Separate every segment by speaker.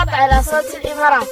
Speaker 1: فقط على صوت الإمارات.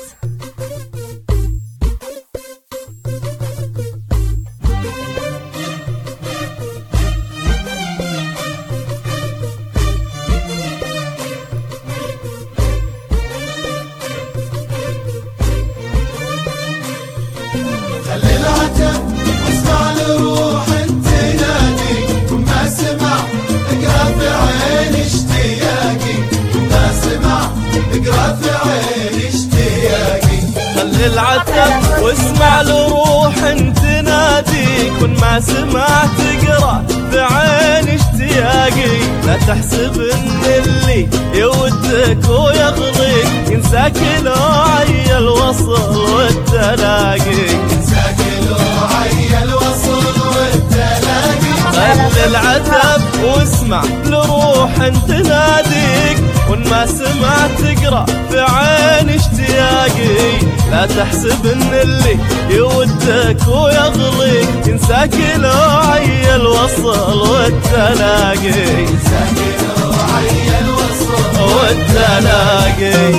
Speaker 2: خلي العتب واسمع لروح تنادي، وما سمع اقرا في عين اشتياقي، وما سمع اقرا في عين اشتياقي.
Speaker 3: خلي العتب واسمع لروح تناديك، وان ما سمعت اقرا في عين اشتياقي. لا تحسب ان اللي يودك ويغضيك ينساك لو عي الوصل والتلاقي.
Speaker 2: ينساك لو عي الوصل والتلاقي.
Speaker 3: خلي العتب واسمع لروح تناديك، وان ما سمعت اقرا في عين اشتياقي. لا تحسب ان اللي يودك ويغليك ينساك لو عي الوصل والتلاقي.
Speaker 2: ينساك لو عي الوصل
Speaker 3: والتلاقي.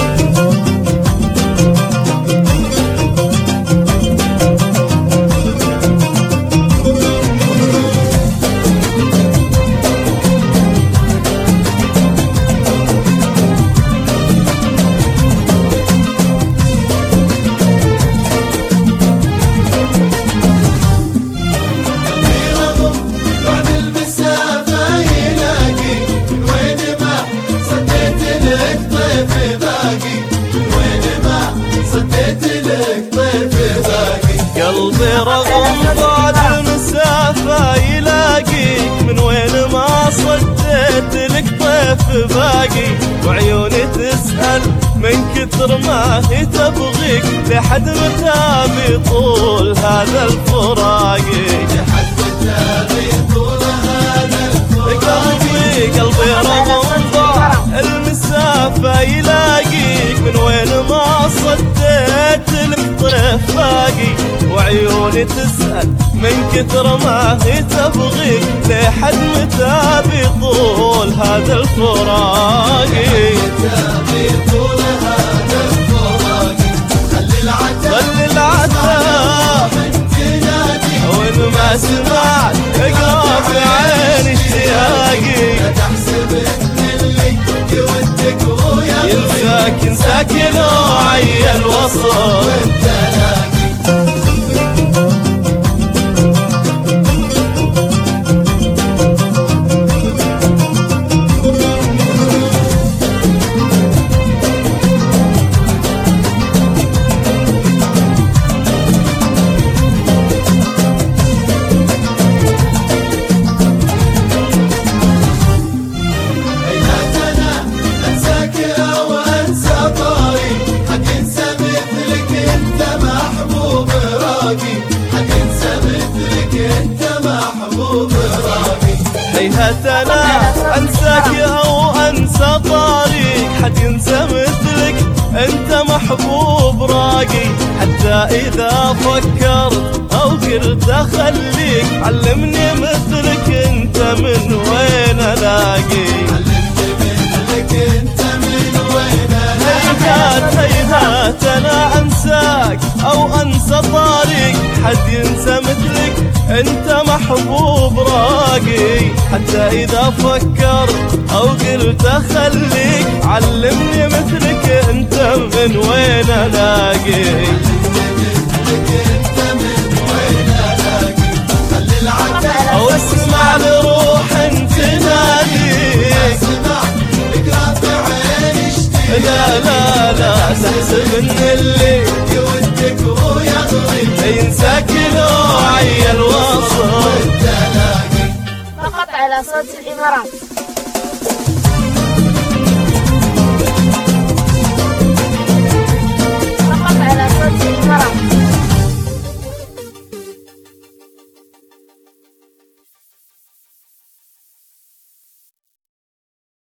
Speaker 3: قلبي رغم بعد المسافة يلاقيك، من وين ما صديت لك طيف باقي. وعيوني تسأل من كثر ما هي تبغيك، لحد متى بيطول هذا الفراقي.
Speaker 2: لحد متى بيطول هذا الفراقي.
Speaker 3: قلبي رغم بعد المسافة يلاقيك، من وين ما صديت لك طيف باقي. وعيوني تسأل من كثر ما هي تبغيك، لحد متى بيطول هذا الفراقي. خلي العتاب وإن ما سمعت اقرا في عين اشتياقي.
Speaker 2: لا تحسب ان اللي يودك ويغليك
Speaker 3: ينساك لو عي الوصل
Speaker 2: والتلاقي.
Speaker 3: هيهات انا انساك او انسى طريق، حد ينسى مثلك انت محبوب راقي. حتى اذا فكرت او قلت اخليك، علمني مثلك انت من وين الاقي.
Speaker 2: علمني مثلك انت من وين الاقي.
Speaker 3: هيهات انا انساك او انسى طريق، حد ينسى مثلك انت محبوب راقي. حتى اذا فكرت او قلت اخليك، علمني مثلك انت من وين الاقي. او اسمع لروح تناديك. لا لا لا تحسب ان اللي
Speaker 2: يودك ويغليك
Speaker 3: ينساك لو عي الوصل.
Speaker 1: فقط على صوت الإمارات.